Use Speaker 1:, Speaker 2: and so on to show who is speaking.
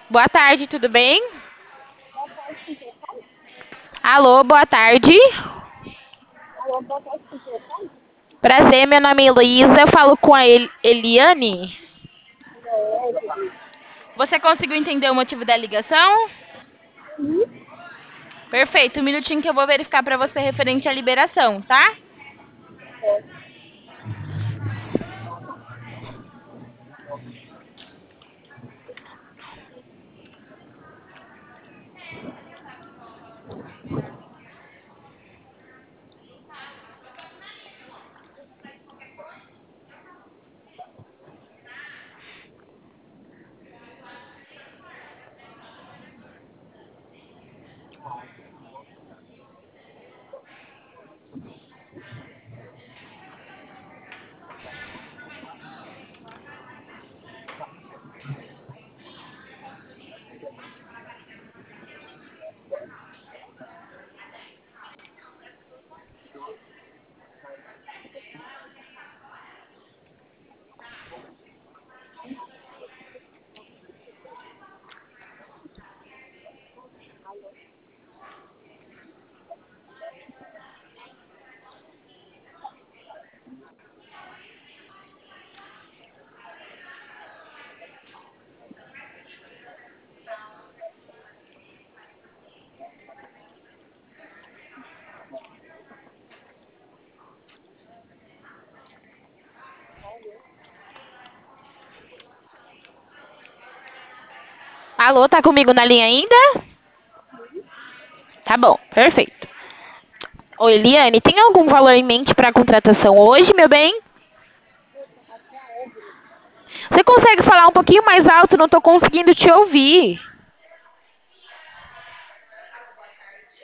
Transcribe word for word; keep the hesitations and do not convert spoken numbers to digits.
Speaker 1: Boa tarde, tudo bem?
Speaker 2: Boa tarde, com quem fala?
Speaker 1: Alô, boa tarde.
Speaker 2: Alô, boa tarde, com quem fala?
Speaker 1: Prazer, meu nome é Heloísa, eu falo com a El- Eliane.
Speaker 2: É, Evelyn.
Speaker 1: Você conseguiu entender o motivo da ligação?
Speaker 2: Sim,
Speaker 1: Perfeito, um minutinho que eu vou verificar para você referente à liberação, tá?
Speaker 2: é.
Speaker 1: Alô, tá comigo na linha ainda? Tá bom, perfeito. Ô, Eliane, tem algum valor em mente para a contratação hoje, meu bem?
Speaker 2: Aqui é a Evelyn.
Speaker 1: Você consegue falar um pouquinho mais alto? Não tô conseguindo te ouvir.